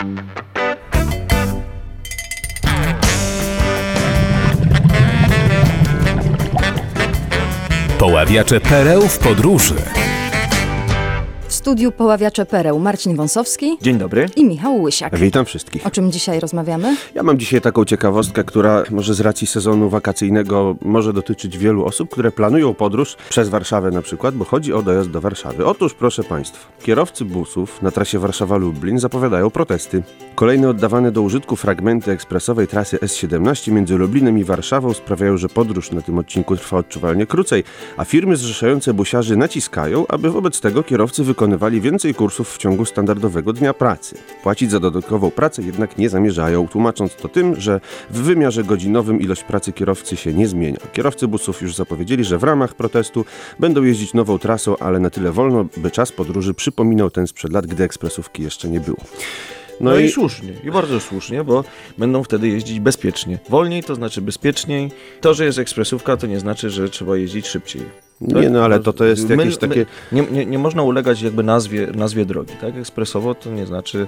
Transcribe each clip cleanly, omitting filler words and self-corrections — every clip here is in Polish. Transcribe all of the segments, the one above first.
Poławiacze pereł w podróży. W studiu Poławiacze pereł Marcin Wąsowski. Dzień dobry. I Michał Łysiak. Witam wszystkich. O czym dzisiaj rozmawiamy? Ja mam dzisiaj taką ciekawostkę, która może z racji sezonu wakacyjnego może dotyczyć wielu osób, które planują podróż przez Warszawę na przykład, bo chodzi o dojazd do Warszawy. Otóż, proszę Państwa, kierowcy busów na trasie Warszawa-Lublin zapowiadają protesty. Kolejne oddawane do użytku fragmenty ekspresowej trasy S17 między Lublinem i Warszawą sprawiają, że podróż na tym odcinku trwa odczuwalnie krócej, a firmy zrzeszające busiarzy naciskają, aby wobec tego kierowcy wykonywali więcej kursów w ciągu standardowego dnia pracy. Płacić za dodatkową pracę jednak nie zamierzają, tłumacząc to tym, że w wymiarze godzinowym ilość pracy kierowcy się nie zmienia. Kierowcy busów już zapowiedzieli, że w ramach protestu będą jeździć nową trasą, ale na tyle wolno, by czas podróży przypominał ten sprzed lat, gdy ekspresówki jeszcze nie było. No i słusznie, i bardzo słusznie, bo będą wtedy jeździć bezpiecznie. Wolniej to znaczy bezpieczniej. To, że jest ekspresówka, to nie znaczy, że trzeba jeździć szybciej. Nie, no ale to jest jakieś takie... Nie można ulegać jakby nazwie drogi, tak? Ekspresowo to nie znaczy,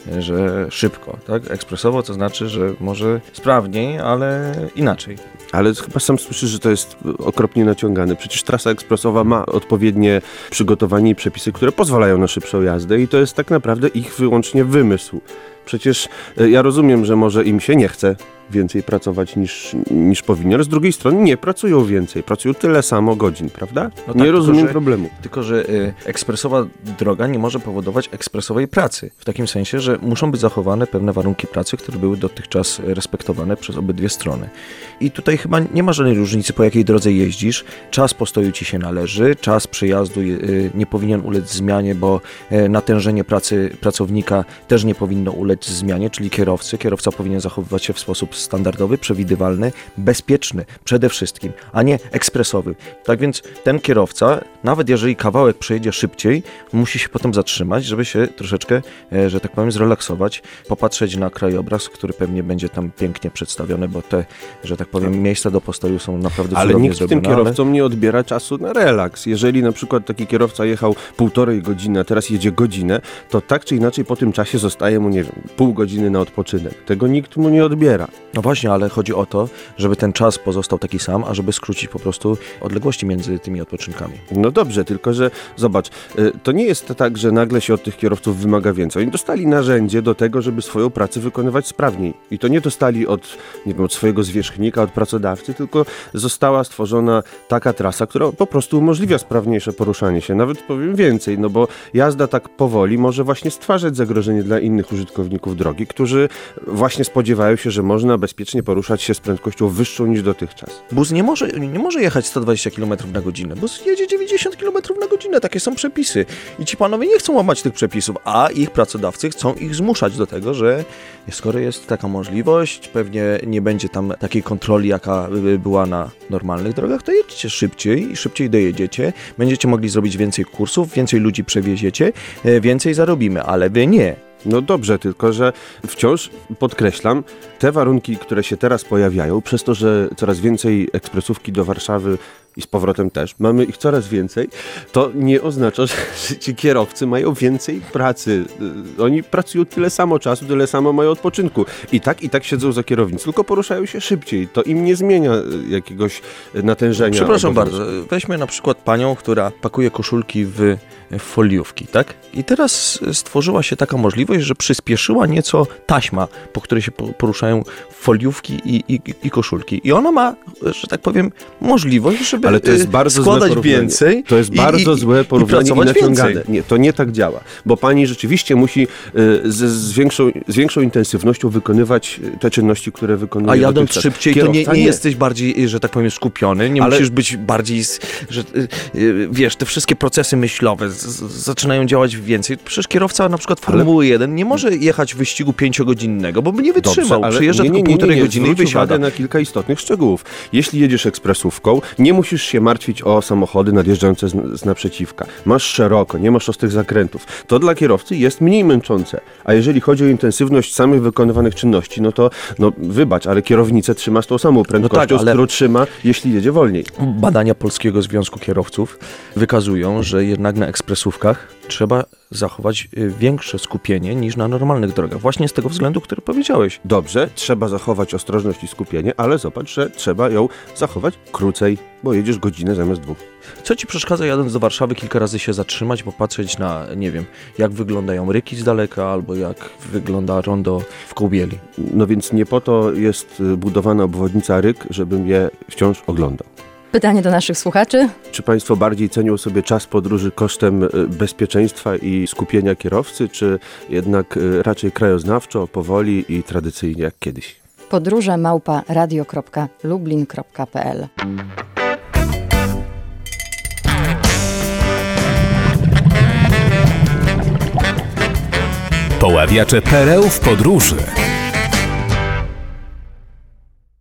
że szybko, tak? Ekspresowo to znaczy, że może sprawniej, ale inaczej. Ale chyba sam słyszysz, że to jest okropnie naciągane. Przecież trasa ekspresowa ma odpowiednie przygotowanie i przepisy, które pozwalają na szybszą jazdę i to jest tak naprawdę ich wyłącznie wymysł. Przecież ja rozumiem, że może im się nie chce więcej pracować niż powinni, ale z drugiej strony nie pracują więcej, pracują tyle samo godzin, prawda? No tak, nie rozumiem problemu. Tylko, że ekspresowa droga nie może powodować ekspresowej pracy. W takim sensie, że muszą być zachowane pewne warunki pracy, które były dotychczas respektowane przez obydwie strony. I tutaj chyba nie ma żadnej różnicy, po jakiej drodze jeździsz. Czas postoju ci się należy, czas przejazdu nie powinien ulec zmianie, bo natężenie pracy pracownika też nie powinno ulec zmianie, czyli kierowca powinien zachowywać się w sposób standardowy, przewidywalny, bezpieczny przede wszystkim, a nie ekspresowy. Tak więc ten kierowca, nawet jeżeli kawałek przejedzie szybciej, musi się potem zatrzymać, żeby się troszeczkę, że tak powiem, zrelaksować, popatrzeć na krajobraz, który pewnie będzie tam pięknie przedstawiony, bo te, że tak powiem, miejsca do postoju są naprawdę cudownie zrobione. Ale nikt tym kierowcom nie odbiera czasu na relaks. Jeżeli na przykład taki kierowca jechał 1,5 godziny, a teraz jedzie godzinę, to tak czy inaczej po tym czasie zostaje mu, nie wiem, pół godziny na odpoczynek. Tego nikt mu nie odbiera. No właśnie, ale chodzi o to, żeby ten czas pozostał taki sam, a żeby skrócić po prostu odległości między tymi odpoczynkami. No dobrze, tylko że zobacz, to nie jest tak, że nagle się od tych kierowców wymaga więcej. Oni dostali narzędzie do tego, żeby swoją pracę wykonywać sprawniej. I to nie dostali od swojego zwierzchnika, od pracodawcy, tylko została stworzona taka trasa, która po prostu umożliwia sprawniejsze poruszanie się. Nawet powiem więcej, no bo jazda tak powoli może właśnie stwarzać zagrożenie dla innych użytkowników drogi, którzy właśnie spodziewają się, że można bezpiecznie poruszać się z prędkością wyższą niż dotychczas. Bus nie może jechać 120 km na godzinę. Bus jedzie 90 km na godzinę. Takie są przepisy. I ci panowie nie chcą łamać tych przepisów, a ich pracodawcy chcą ich zmuszać do tego, że skoro jest taka możliwość, pewnie nie będzie tam takiej kontroli, jaka była na normalnych drogach, to jedźcie szybciej i szybciej dojedziecie. Będziecie mogli zrobić więcej kursów, więcej ludzi przewieziecie, więcej zarobimy, ale wy nie. No dobrze, tylko że wciąż podkreślam, te warunki, które się teraz pojawiają, przez to, że coraz więcej ekspresówki do Warszawy i z powrotem też, mamy ich coraz więcej, to nie oznacza, że ci kierowcy mają więcej pracy. Oni pracują tyle samo czasu, tyle samo mają odpoczynku. I tak siedzą za kierownicą, tylko poruszają się szybciej. To im nie zmienia jakiegoś natężenia. Przepraszam bardzo, weźmy na przykład panią, która pakuje koszulki w foliówki, tak? I teraz stworzyła się taka możliwość, że przyspieszyła nieco taśma, po której się poruszają foliówki i koszulki. I ona ma, że tak powiem, możliwość, żeby ale to jest bardzo składać złe więcej. To jest bardzo złe porównanie i naciągane. Więcej. Nie, to nie tak działa, bo pani rzeczywiście musi z większą intensywnością wykonywać te czynności, które wykonuje. A jadąc szybciej, to nie jesteś bardziej, że tak powiem, skupiony, musisz być bardziej, że wiesz, te wszystkie procesy myślowe zaczynają działać więcej. Przecież kierowca na przykład Formuły 1 nie może jechać wyścigu 5-godzinnego, bo by nie wytrzymał. Dobrze, przyjeżdża tylko 1,5 godziny i wysiada. Na kilka istotnych szczegółów. Jeśli jedziesz ekspresówką, nie musisz się martwić o samochody nadjeżdżające z naprzeciwka. Masz szeroko, nie masz ostrych zakrętów. To dla kierowcy jest mniej męczące. A jeżeli chodzi o intensywność samych wykonywanych czynności, no to wybacz, ale kierownicę trzyma z tą samą prędkością, którą trzyma, jeśli jedzie wolniej. Badania Polskiego Związku Kierowców wykazują, że jednak na ekspresówce ekspresówkach trzeba zachować większe skupienie niż na normalnych drogach. Właśnie z tego względu, który powiedziałeś. Dobrze, trzeba zachować ostrożność i skupienie, ale zobacz, że trzeba ją zachować krócej, bo jedziesz godzinę zamiast 2. Co ci przeszkadza, jadąc do Warszawy, kilka razy się zatrzymać, popatrzeć na, nie wiem, jak wyglądają ryki z daleka, albo jak wygląda rondo w Kołbieli? No więc nie po to jest budowana obwodnica Ryk, żebym je wciąż oglądał. Pytanie do naszych słuchaczy. Czy Państwo bardziej cenią sobie czas podróży kosztem bezpieczeństwa i skupienia kierowcy, czy jednak raczej krajoznawczo, powoli i tradycyjnie jak kiedyś? podróże@radio.lublin.pl Poławiacze pereł w podróży.